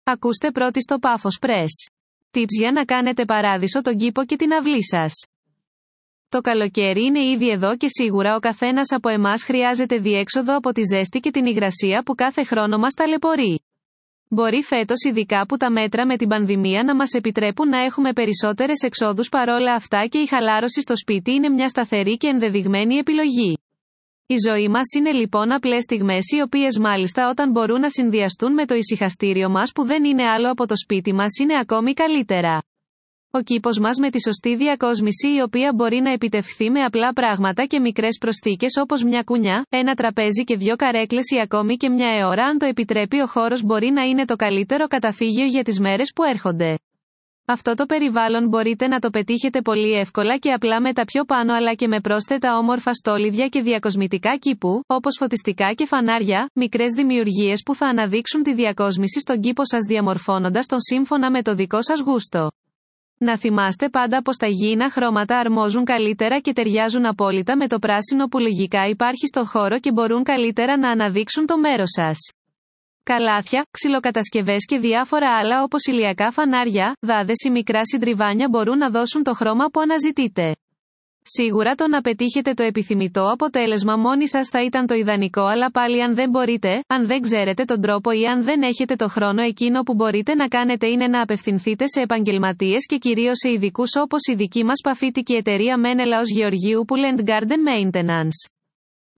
Ακούστε πρώτοι στο Πάφος Press. Tips για να κάνετε παράδεισο τον κήπο και την αυλή σας. Το καλοκαίρι είναι ήδη εδώ και σίγουρα ο καθένας από εμάς χρειάζεται διέξοδο από τη ζέστη και την υγρασία που κάθε χρόνο μας ταλαιπωρεί. Μπορεί φέτος, ειδικά που τα μέτρα με την πανδημία, να μας επιτρέπουν να έχουμε περισσότερες εξόδους, παρόλα αυτά και η χαλάρωση στο σπίτι είναι μια σταθερή και ενδεδειγμένη επιλογή. Η ζωή μας είναι λοιπόν απλές στιγμές, οι οποίες μάλιστα όταν μπορούν να συνδυαστούν με το ησυχαστήριο μας που δεν είναι άλλο από το σπίτι μας, είναι ακόμη καλύτερα. Ο κήπος μας με τη σωστή διακόσμηση, η οποία μπορεί να επιτευχθεί με απλά πράγματα και μικρές προσθήκες όπως μια κουνιά, ένα τραπέζι και 2 καρέκλες ή ακόμη και μια αιώρα, αν το επιτρέπει ο χώρος, μπορεί να είναι το καλύτερο καταφύγιο για τις μέρες που έρχονται. Αυτό το περιβάλλον μπορείτε να το πετύχετε πολύ εύκολα και απλά με τα πιο πάνω, αλλά και με πρόσθετα όμορφα στόλιδια και διακοσμητικά κήπου, όπως φωτιστικά και φανάρια, μικρές δημιουργίες που θα αναδείξουν τη διακόσμηση στον κήπο σας, διαμορφώνοντας τον σύμφωνα με το δικό σας γούστο. Να θυμάστε πάντα πως τα γήινα χρώματα αρμόζουν καλύτερα και ταιριάζουν απόλυτα με το πράσινο που λογικά υπάρχει στον χώρο και μπορούν καλύτερα να αναδείξουν το μέρος σας. Καλάθια, ξυλοκατασκευές και διάφορα άλλα όπως ηλιακά φανάρια, δάδες ή μικρά συντριβάνια μπορούν να δώσουν το χρώμα που αναζητείτε. Σίγουρα το να πετύχετε το επιθυμητό αποτέλεσμα μόνοι σας θα ήταν το ιδανικό, αλλά πάλι αν δεν μπορείτε, αν δεν ξέρετε τον τρόπο ή αν δεν έχετε το χρόνο, εκείνο που μπορείτε να κάνετε είναι να απευθυνθείτε σε επαγγελματίες και κυρίως σε ειδικούς όπως η δική μας παφίτικη εταιρεία Menelaos Γεωργίου Pool & Garden Maintenance.